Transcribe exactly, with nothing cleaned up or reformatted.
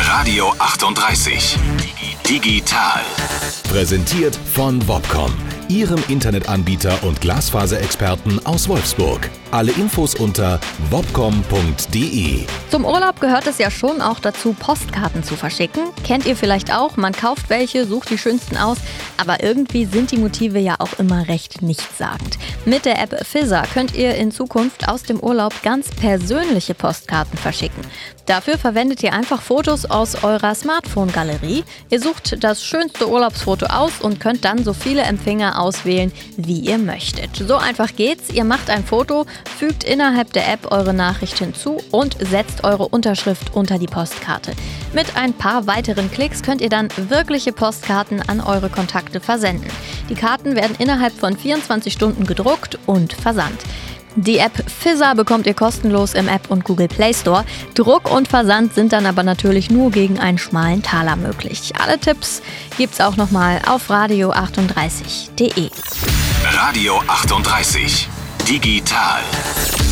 Radio achtunddreißig. Digital. Präsentiert von Wobcom, Ihrem Internetanbieter und Glasfaserexperten aus Wolfsburg. Alle Infos unter wobcom punkt de. Zum Urlaub gehört es ja schon auch dazu, Postkarten zu verschicken. Kennt ihr vielleicht auch, man kauft welche, sucht die schönsten aus, aber irgendwie sind die Motive ja auch immer recht nichtssagend. Mit der App Fizzer könnt ihr in Zukunft aus dem Urlaub ganz persönliche Postkarten verschicken. Dafür verwendet ihr einfach Fotos aus eurer Smartphone-Galerie. Ihr sucht das schönste Urlaubsfoto aus und könnt dann so viele Empfänger auswählen, wie ihr möchtet. So einfach geht's. Ihr macht ein Foto, fügt innerhalb der App eure Nachricht hinzu und setzt eure Unterschrift unter die Postkarte. Mit ein paar weiteren Klicks könnt ihr dann wirkliche Postkarten an eure Kontakte versenden. Die Karten werden innerhalb von vierundzwanzig Stunden gedruckt und versandt. Die App Fizzer bekommt ihr kostenlos im App und Google Play Store. Druck und Versand sind dann aber natürlich nur gegen einen schmalen Taler möglich. Alle Tipps gibt's auch nochmal auf radio achtunddreißig punkt de. Radio achtunddreißig. Digital.